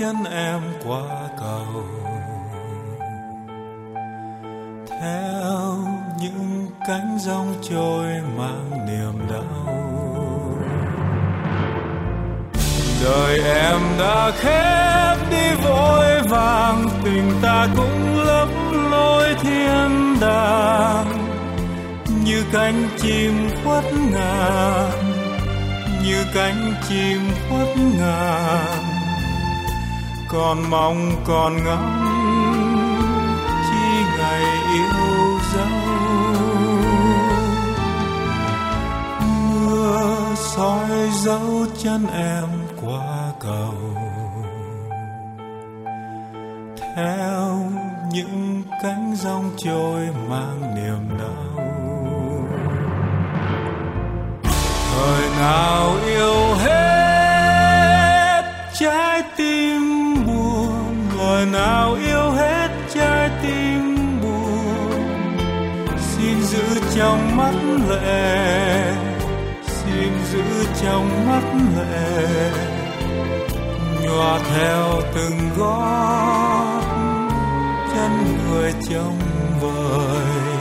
chân em qua cầu, theo những cánh giông trôi mang niềm đau. Đời em đã khép đi vội vàng, tình ta cũng lấp lối thiên đàng, như cánh chim khuất ngàn, như cánh chim khuất ngàn. Còn mong còn ngóng chi ngày yêu dấu. Mưa soi dấu chân em qua cầu, theo những cánh giông trôi mang niềm đau. Thời nào yêu hết trái tim buồn, lời nào yêu hết trái tim buồn. Xin giữ trong mắt lệ, xin giữ trong mắt lệ, nhòa theo từng gót chân người trông vời.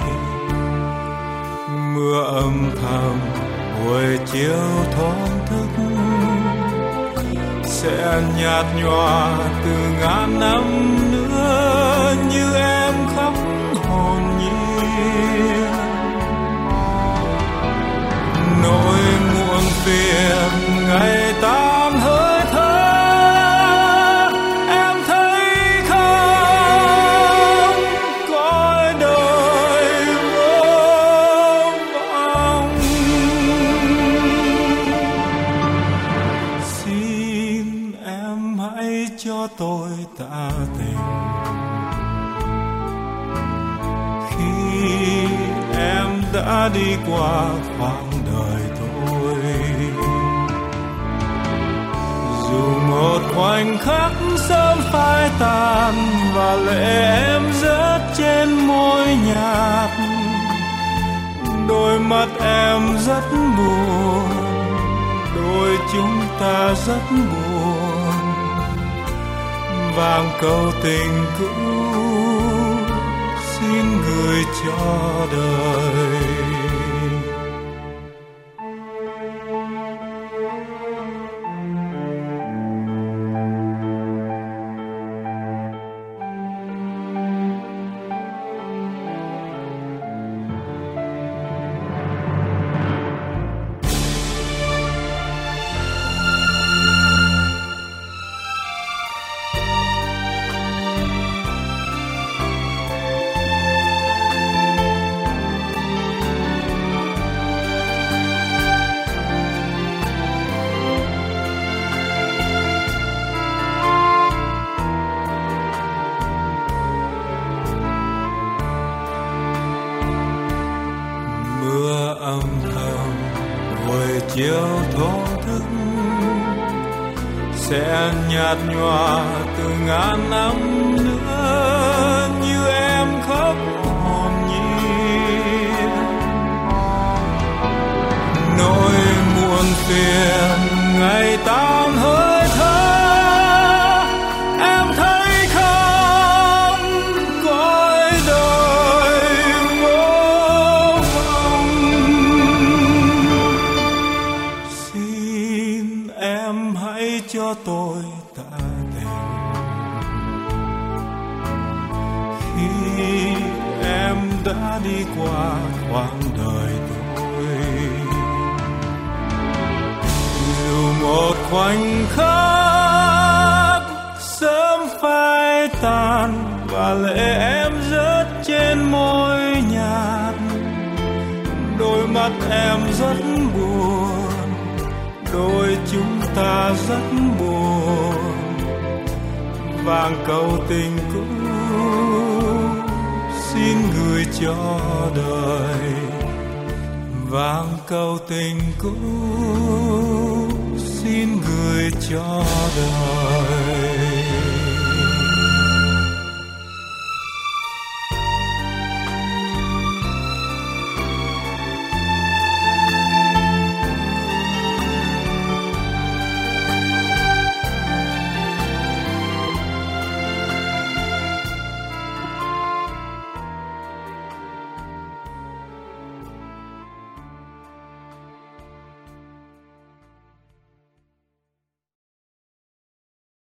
Mưa âm thầm buổi chiều thoáng thức, sẽ nhạt nhòa từ ngàn năm nữa, như em khóc hồn nhiên. Nỗi muộn phiền ngày tan hơi thở, em thấy không? Cõi đời vô vọng. Xin em hãy cho tôi tạ tình, khi em đã đi qua khoảng đời tôi. Dù một khoảnh khắc sớm phai tàn và lệ em rớt trên môi nhạt, đôi mắt em rất buồn, đôi chúng ta rất buồn. Vàng câu tình cũ xin gửi cho đời. Chiều thổ thức sẽ nhạt nhòa từ ngàn năm nữa, như em khóc hồn nhiên. Nỗi muộn phiền ngày tan hơi thở, em thấy không? Cõi đời vô vọng. Xin em hãy cho tôi tạ tình, khi em đã đi qua khoảng đời tôi. Dù một khoảnh khắc sớm phai tàn và lệ em rớt trên môi nhạt, đôi mắt em rất buồn, đôi chúng ta rất buồn. Vàng câu tình cũ xin gửi cho đời, vàng câu tình cũ xin gửi cho đời.